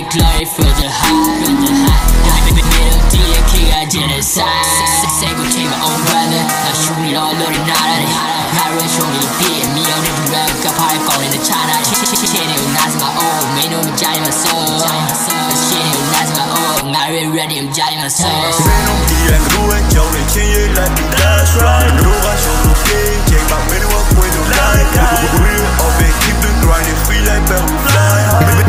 glory for the high. Melody and king I genocide. Say go take my own brother. I shoot it all loaded out. I rush on the beat. Me on the rap. Got party falling in China. Shit it was my own. Made no me jolly my soul. Shit it was my own. I really ready I'm jolly my soul. Melody and groove and jolly. Change like that's right. Groove I show the play. Check my menu up with no like. Real of it. Keep the grinding free like Bell Fly.